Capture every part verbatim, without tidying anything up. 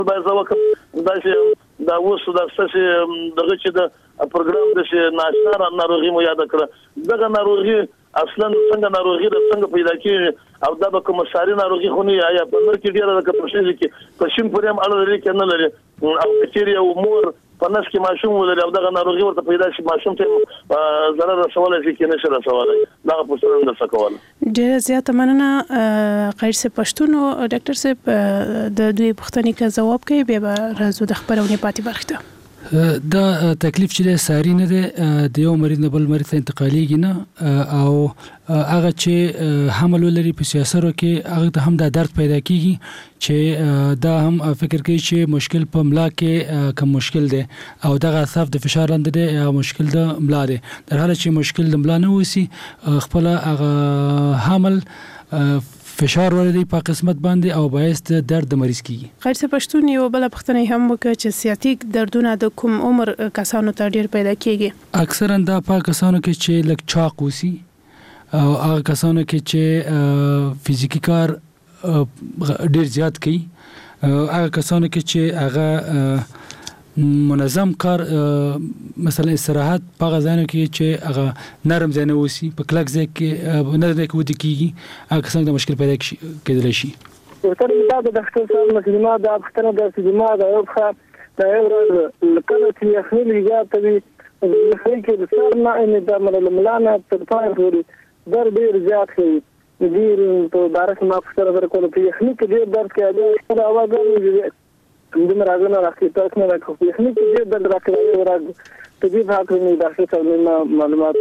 باید وکم دا چې دا اوس د اساسي دغه چې د پروګرام د چې ناشنار ناروغي مو یاد کړه دغه ناروغي اصلا څنګه ناروغي د څنګه پیدا کیږي او دا به کوم ساري ناروغي خو نه یا په نور کې ډیره د کپشن کې پښین پرې هم اړه لري کنه لري او کچيري او مور په نس کې ماشوم ولري او دغه ناروغي ورته پیدا شي ماشوم ته ضرر رسولای شي کې نشه رسولای دا په څیر د سکوال ډیره زیاته مننه قیر سے پښتون او ډاکټر صاحب د دوی پښتني کا جواب کوي به راځو د خبرونه پاتې برخه دا تکلیف چې ساری نه ده د یو مریض نه بل مریض ته انتقالېږي نه او هغه چې حمل ولري په سیاسرو کې هغه ته هم دا درد پیدا کیږي چې دا هم فکر کوي چې مشکل په ملا کې کوم مشکل دی او دغه اعصاب د فشار لاندې دی یا مشکل د ملا دی در حاله چې مشکل د ملا نه وسی خپل هغه حمل فشار ولري په قسمت باندې او باعث د درد د مریض کیږي خیر څه پښتون یو بل پښتني هم وکړي چې سیاتیک دردونه د کوم عمر کسانو ته ډیر پیدا کیږي اکثرا دا په کسانو کې چې لک چاق وسی او هغه کسانو کې چې فزیکی کار ډیر زیات کوي هغه کسانو کې چې هغه منظم کار مثلا استراحت په غزانو کې چې هغه نرم ځای نه وسی په کلک ځای کې نه د کوم د کیږي هغه څنګه مشکل پیدا کېدلی شي تر دا د ډاکټر صاحب مسلمه د اختر د سیمه د یو ښه د یو لکه چې یخني لګا ته وي چې د سر نه ان د ملانه تر پای پورې در ډیر زیات کوي ډیر په بارش ما څه سره کول په یخني کې ډیر درد کوي دا اواز غوړي د مرغانو راکې تاسو نه راکې یخني کې ډیر درد راکې راځي ته دې حق نه ډاکټر صاحب معلومات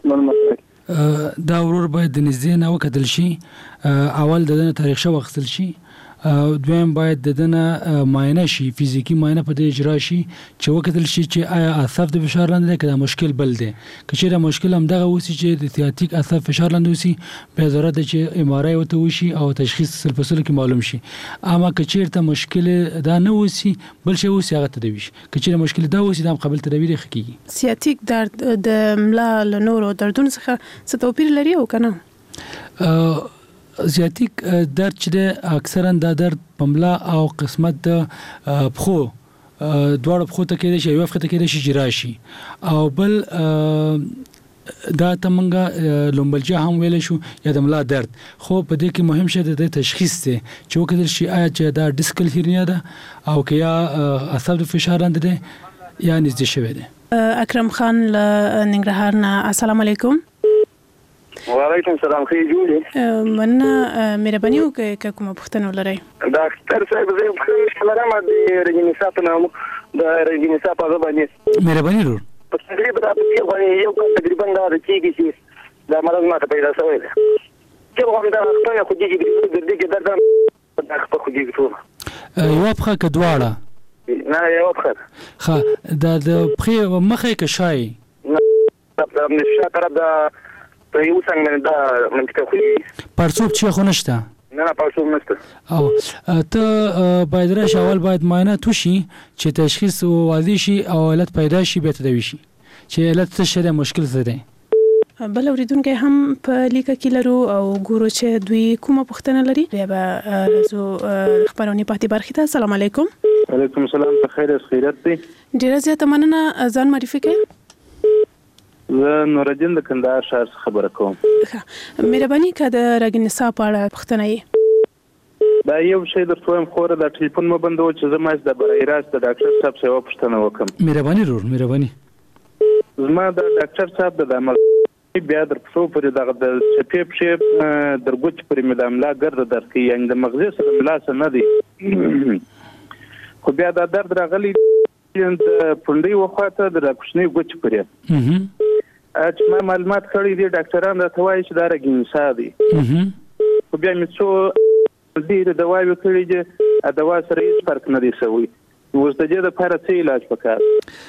معلومات دا ورور باید د نږدې نه وکتل شي اول د تاریخ شو وختل شي دویم باید د دنه معاینه شي فزیکی معاینه په دې اجرا شي چې وکتل شي چې آیا اعصاب د فشار لاندې کړه مشکل بل دی کچې دا مشکل هم دغه وسی چې د سیاتیک اعصاب فشار لاندې وسی به ضرورت چې ام ار آی وته وشي او تشخیص سلپسل کې معلوم شي اما کچې ته مشکل دا نه وسی بل شي وسی هغه تدوي شي کچې مشکل دا وسی دا قبل تدویر خکېږي سیاتیک درد د ملا له نورو دردونو څخه څه توپیر لري او کنه زیاتیک درد چې اکثرا دا درد پملا او قسمت د پخو دواړو پخو ته کېدای شي یو وخت ته کېدای شي جراشي او بل دا تمنګه لومبلجا هم ویل شو یا د ملا درد خو په دې کې مهم شی د تشخیص دی چې وکړل شي آیا چې دا ډیسکل هرنیا ده او که یا اعصاب د فشار لاندې ده یا نږدې شوی دی اکرم خان له ننګرهار نه السلام علیکم وعلیکم السلام خیر جوړ مننه مهرباني وکړئ که کومه پوښتنه ولرئ ډاکټر صاحب زه خبر لرم د رجینیسا په نوم د رجینیسا په اړه باندې مهرباني ورو په تقریبا د یو یو تقریبا دا کیږي چې دا مرض ماته پیدا شوی دی چې کوم دا خپل خو دې د دې کې درد دا خپل خو دې ټول یو په کډواړه نه یو په ښه دا د پخې مخه کې شای نه دا نشه تر دا په یو څنګه دا منطقه خو پرڅوب چې خو نشته نه نه پرڅوب نشته او ته باید راش اول باید معاینه توشي چې تشخیص واضح شي او علت پیدا شي به تدوي شي چې علت څه شری مشکل څه دی بل اوریدونکو هم په لیکه کې لرو او ګورو چې دوی کومه پوښتنه لري بیا به راځو خبرونه پاتې برخه ته السلام علیکم وعلیکم السلام په خیر خیرت دی ډیره زیاته مننه ځان معرفي کړئ زه نورالدین د کندهار ښار څخه خبره کوم مهرباني که د رګنسا په اړه پوښتنه یې دا یو شی درته وایم خو د ټلیفون مو بندوه چې زه ماش د برای راست د ډاکټر صاحب څخه یوه پوښتنه وکړم مهرباني ورور مهرباني زما د ډاکټر صاحب د عمل بیا در پښو پورې دغه د څپې پښې در ګوچ پورې مې د ملا ګرده درد کوي یعنې د مغزې سره ملا څه نه دی خو بیا دا درد راغلی د پونډۍ وخواته د کوچنۍ ګوچ پورې چې ما معلومات کړي دي ډاکټران راته وایي چې دا رګنسا دی خو بیا مې څو ډېرې دواوې کړي دي دوا سره هېڅ فرق نه دی شوی اوس د دې دپاره څه علاج پکار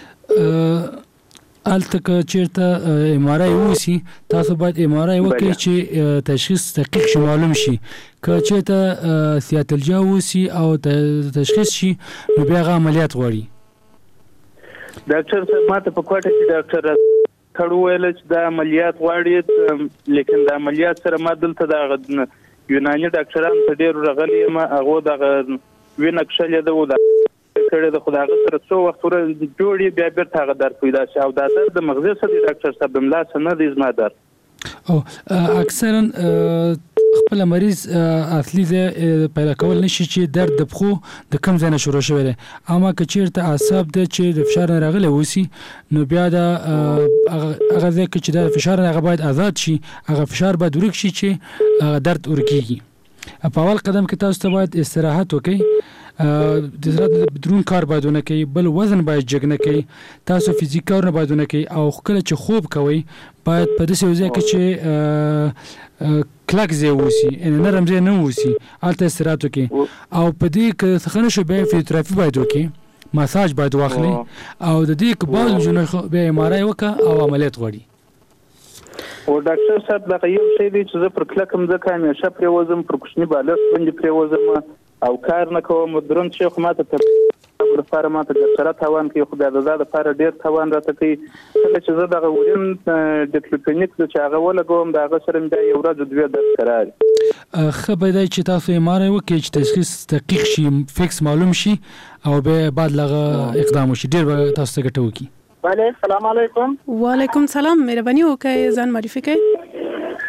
هلته که چېرته ام ار آی وسي تاسو باید ام ار آی وکړئ چې تشخیص دقیق شي معلوم شي که چېرته سیاتلجا وسي او تشخیص شي نو بیا هغه عملیات غواړي ډاکټر صاحب ما ته په کوټه کې ډاکټر کړو ویل چې دا عملیات غواړي لیکن د عملیات سره ما دلته د یوناني ډاکټران ته ډېر راغلي یم هغه دغه وینه کښلې ده او د کړی د خدای سره څو وخت ور جوړي بیا بیرته هغه درد پیدا شي او دا درد د مغزي سره ډاکټر صاحب د ملا څخه نه دی زما درد او اکثرا خپل مریض اصلي د پیدا کول نشي چې درد د پخو د کم ځای نه شروع شوی دی اما که چیرته اعصاب د چې د فشار نه راغلی وسی نو بیا د هغه ځای کې چې د فشار هغه باید آزاد شي هغه فشار باید ورک شي چې درد ورکیږي په اول قدم کې تاسو ته باید استراحت وکړئ د زړه بدرون کار باید ونه کوي بل وزن باید جګ نه کوي تاسو فزیک کار نه باید ونه کوي او کله چې خوب کوي باید په داسې ځای کې چې کلک ځای ووسي یعنې نرم ځای نه ووسي هلته استراحت وکړي او په دې که څه نه شو بیا فزیوتراپي باید وکړي ماساج باید واخلي او د دې که باوجود بیا ایم آر آی وکړه او عملیات غواړي او ډاکټر صاحب دا یو شی دی چې زه پر کلکم ځکه همیشه پرېوځم پر کوچني بالښت باندې پرېوځم او کار نه کوم درون شي خو ماته ته لپاره ماته د سره تاوان کوي خدای د زړه لپاره ډیر تاوان راته کوي کله چې زه دغه ورین د کلینیک چې هغه ولګوم دا هغه سره مې یو ورځ دوه درس قرار خبر دی چې تاسو ایم آر آی وکړئ چې تشخیص دقیق شي فکس معلوم شي او به بعد لغه اقدام وشي ډیر تاسو ته ګټه وکړي بله السلام علیکم وعلیکم السلام مهرباني وکړئ ځان معرفي کړئ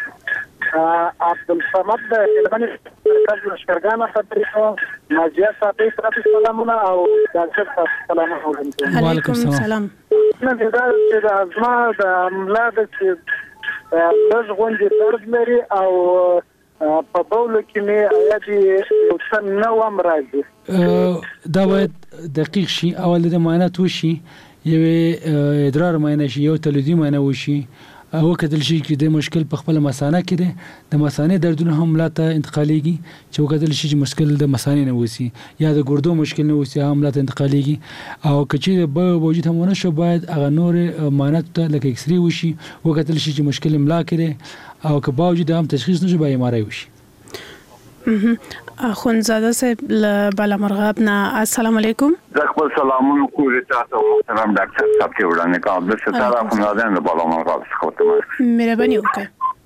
عبدالصمد د هلمند مرکز لښکرګاه خبرې کوم ناجیه صاحب ته سلامونه او ډاکټر صاحب سلامونه وعلیکم السلام نه دا چې د ازما د عمله د چې لږ غونډې درد لري او په بوله کې مې آیاتي یو څه نوم راځي دا باید دقیق شي اول د معاینات وشي یو ادرار معاینه شي یو تلویزي معاینه وشي او کدل شي چې د مشکل په خپل مسانه کې ده د مسانه دردونه هم لاته انتقاليږي چې وکدل شي چې مشکل د مسانه نه وسی یا د ګردو مشکل نه وسی هم لاته انتقاليږي او کچې به وجود هم نه شو باید هغه نور مانات ته لکه ایکس ری وشي وکدل شي چې مشکل املا کړي او که باوجود هم تشخیص نشي به ایم آر آی وشي اخونزاده صاحب له بالا مرغاب نه السلام علیکم خپل سلامونه کوی تاسو محترم ډاکټر صاحب ته وړاندې کوم د ستاره اخونزاده نه بالا مرغاب څخه ته مهرباني وکړئ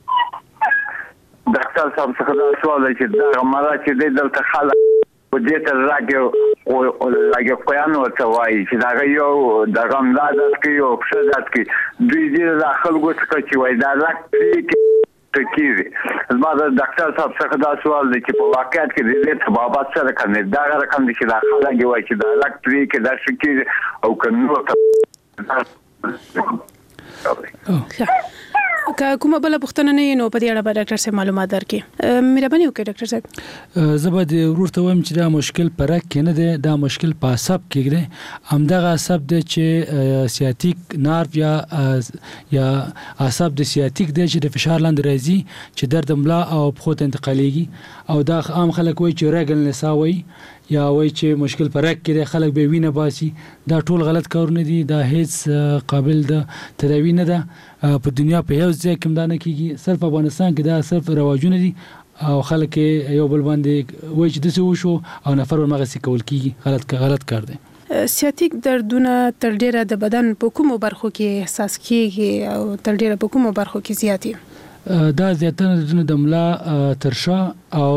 ډاکټر صاحب څخه دا سوال دی چې دا مراد چې د دلته خلک په دې ته راګي او راګي کویانو ته وایي چې دا یو د غمزاد کې او خشدات کې دوی دې داخل غوښته چې وایي دا راکې تکیږي زما د ډاکټر صاحب څخه دا سوال دی چې په واقعیت کې د دې تبابات سره کنه دا رقم دي چې دا خلک وایي چې دا راکې کې دا شکی او کنه که کومه بل پوښتنه نه نو په دې اړه به ډاکټر صاحب معلومات درکړي مهرباني وکړئ ډاکټر صاحب زه به ورور ته وایم چې دا مشکل پرک کې نه دی دا مشکل په عصب کې دی همدغه عصب دی چې سیاتیک نارو یا یا عصب د سیاتیک دی چې د فشار لاندې راځي چې درد ملا او پښو ته انتقالېږي او دا عام خلک وایي چې ریګل نسا وایي یا وایي چې مشکل پرک کې دی خلک به وینه باسي دا ټول غلط کارونه دي دا هیڅ قابل د تداوی نه ده په دنیا په یو ځای کې مدانه کیږي صرف افغانستان کې دا صرف رواجونه دي او خلک یو بل باندې وایي چې دسه وشو او نفر ورمغه سي کول کیږي غلط غلط کار دی سیاتیک دردونه تر ډیره د بدن په کومو برخو کې احساس کیږي او تر ډیره په کومو برخو کې زیاتی دا زیاتره دردونه د ملا ترشا او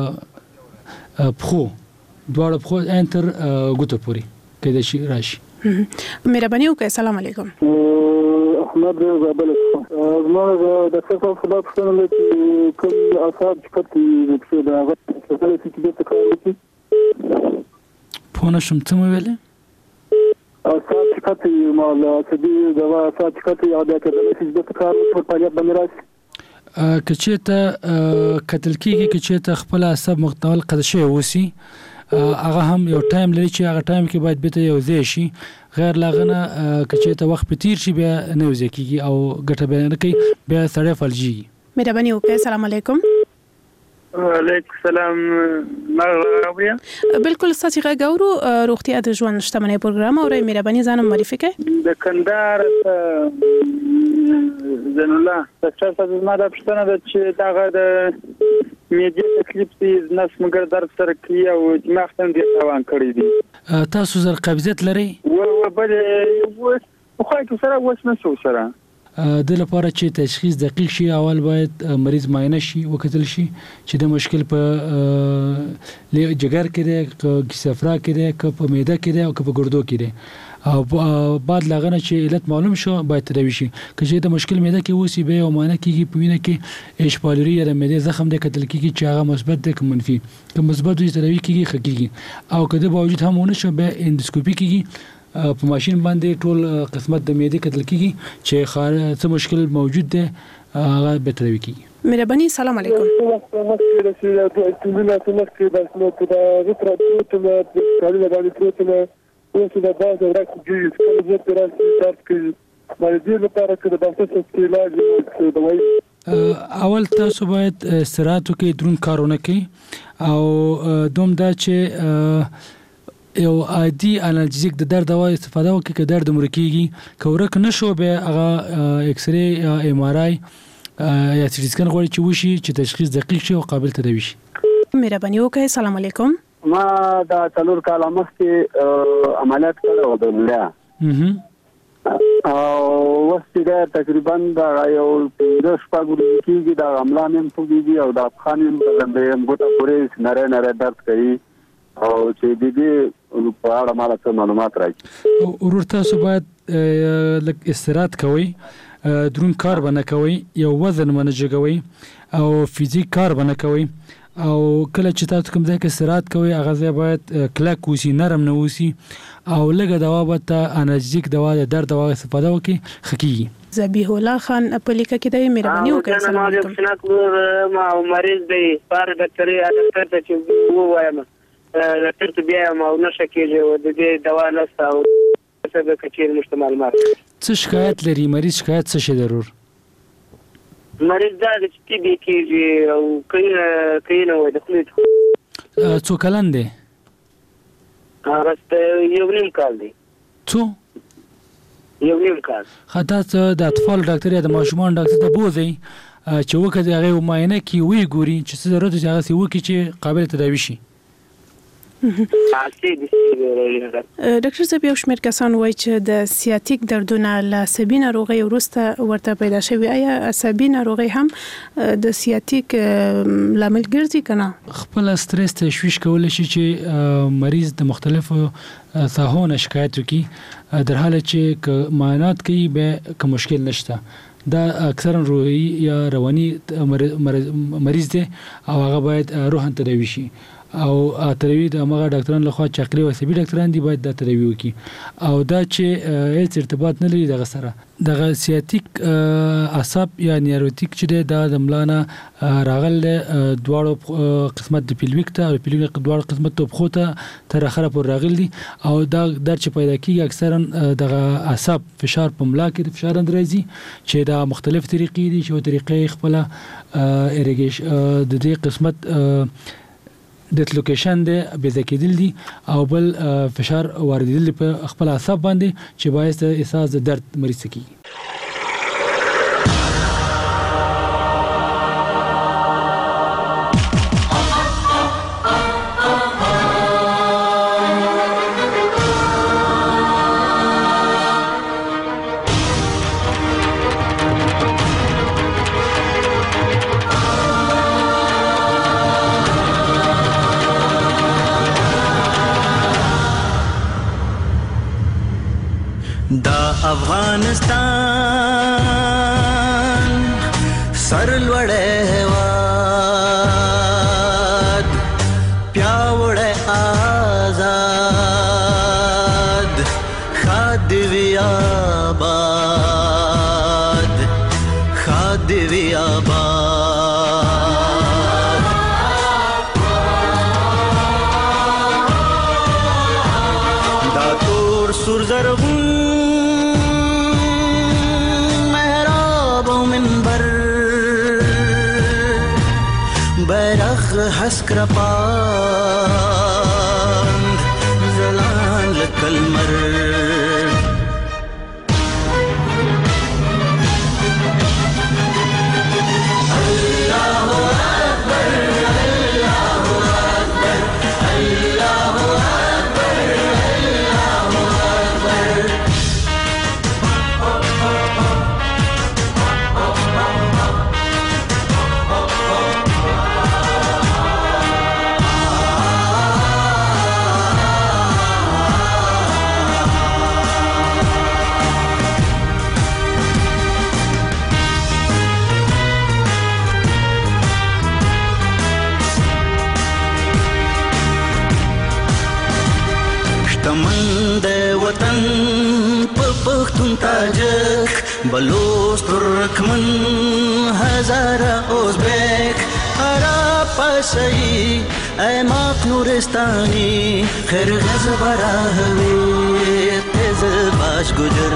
پخو دواړه پخو انتر ګوتو پوری کې د شي راشي مهرباني وکړئ السلام علیکم احمد زابل زما د څه په خلاف څنګه چې کوم اثر چې کتي چې دا غوښتل چې د تکرار وکړي پونه شم څه مې ویلې اثر چې کتي ما لا چې دی دا اثر چې کتي یاد کړل چې د تکرار په فعالیت باندې راشي کچېته قتل کېږي کچېته خپل عصب مختل قد شي وسی هغه هم یو ټایم لري چې هغه ټایم کې باید به یو ځای شي غیر لاغنه کچېته وخت په تیر شي بیا نه وځي کېږي او ګټه به نه کوي بیا سړی فلجي مهرباني وکړئ السلام علیکم وعلیکم السلام مرحبا بالکل ستاسو غږ اورو روغتیا د ژوند شتمنۍ پروګرام او مهرباني ځان معرفي کړئ د کندهار زن الله ډاکټر صاحب زما د پښتنه د چې داغه د میډیا تکلیف دي نس مګر درد سره کوي او دماغ ته دې تاوان کړی دي تاسو زر قبضیت لري و و بل و خو کې سره وښنه شو سره د لپاره چې تشخیص دقیق شي اول باید مریض معاینه شي وکتل شي چې د مشکل په جګر کې دی که صفرا کې دی که په معده کې دی او که په ګردو کې دی او بعد لاغنه چې علت معلوم شو باید تداوی شي که چې د مشکل معده کې وسی به او معاینه کیږي په وینه کې اچ پایلوري یا د معده زخم د کتل کیږي چې هغه مثبت دی که منفي که مثبت وي تداوی کیږي خکېږي او که د باوجود هم ونه شو به اندوسکوپي کیږي په ماشين باندې ټول قسمت د معده کتل کیږي چې خارج څه مشکل موجود دی هغه به تداوی کیږي. مهرباني سلام علیکم. اوس د باز راکې چې کله چې راځي تاسو کې باندې لپاره کې د ډاکټر څخه علاج دوايي اول تاسو باید استراحت وکړئ درون کارونه کوي او دوم دا چې یو عادي انالجیک د درد دوا استفاده وکړي که درد مرکیږي که ورک نشو به هغه ایکس ری یا ام ار آی یا سی ټي سکن غواړي چې وشي چې تشخیص دقیق شي او قابل تداوی شي. مهرباني وکړئ. سلام علیکم. ما دا څلور کاله مخکې عملیات کړو د ملا او وسته دا تقریبا دا یو د شپږ ورځې کېږي دا عملا مې پوګيږي او دا خانم د ګوته پورې نره نره درد کوي او چې د دې په اړه مالا څه معلومات راځي. ورور تاسو باید لږ استراحت کوئ درون کار باندې کوئ یو وزن باندې جګوئ او فزیک کار باندې کوئ او کله چې تاسو کوم ځای کې استراحت کوئ هغه ځای باید کلک وسی نرم نه وسی او لږه دوا به انرژیک دوا د درد دوا استفاده وکړي خکېږي. ذبیح الله خان په لیکه کې د مهرباني وکړئ. سلام علیکم. ما مریض دی پر ډاکټري ډاکټر ته چې ووایم ډاکټر ته بیا ما نشه کېږي او د دې دوا نشته او څه به کچیر مشته معلومات څه شکایت لري مریض شکایت څه شي ضرور مریض دا چې ټي بي کېږي او کینه کینه وای د خپل څو کلن دی راست یو نیم کال دی څو یو نیم کال خاطر د اطفال ډاکټر یا د ماشومان ډاکټر ته بوزي چې وکړي هغه معاینه کی وی ګوري چې څه ضرورت دی هغه سی وکړي چې قابل تداوی شي. ډاکټر صاحب یو شمېر کسان وایي چې د سیاتیک دردونه له عصبي ناروغۍ وروسته ورته پیدا شوي آیا عصبي ناروغۍ هم د سیاتیک لامل ګرځي که نه؟ خپل استرس تشویش کولی شي چې مریض د مختلفو ساحو شکایت وکړي در حاله چې که معاینات کوي به که مشکل نشته دا اکثرا روحي یا رواني مریض دی او هغه باید روحاً تداوی شي او تداوی د هغه ډاکټرانو لخوا چې عقلي او عصبي ډاکټران دي باید دا تداوی وکړي او دا چې هیڅ ارتباط نه لري دغه سره دغه سیاتیک اعصاب یا نیوروتیک چې دا د ملانه راغل دواړو قسمت د پیلویک ته او پیلویک دواړو قسمت ته خو ته تر اخره پر راغل دي او دا در چې پیدا کیږي اکثرا دغه اعصاب فشار په ملا کې د فشار اندرازي چې دا مختلف طریقې دي چې طریقې خپل ایریګیشن د دې قسمت د لوکیشن دی به ذکیدل دي او بل فشار واردېدل په خپل اعصاب باندې چې باعث احساس د درد مریض کیږي. افغانستان سرلوړې هېواد پیاوړی آزاد ښاد دې وي آباد ښاد دې وي آباد دا تور سور زرغون حسکر پاند زلان لکلمر اللہ اکبر اللہ اکبر اللہ اکبر اللہ اکبر کمند وطن په پښتون تاجک بلوچ ترکمن هزاره ازبک عرب پشایی ایماق نورستانی خرغز براهوی تز باش گجر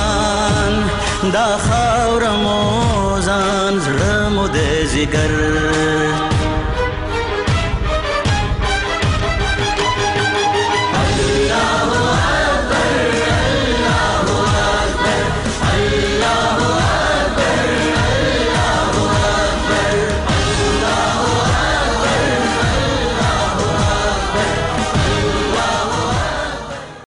دا خاور موزان زړه مو د زیګر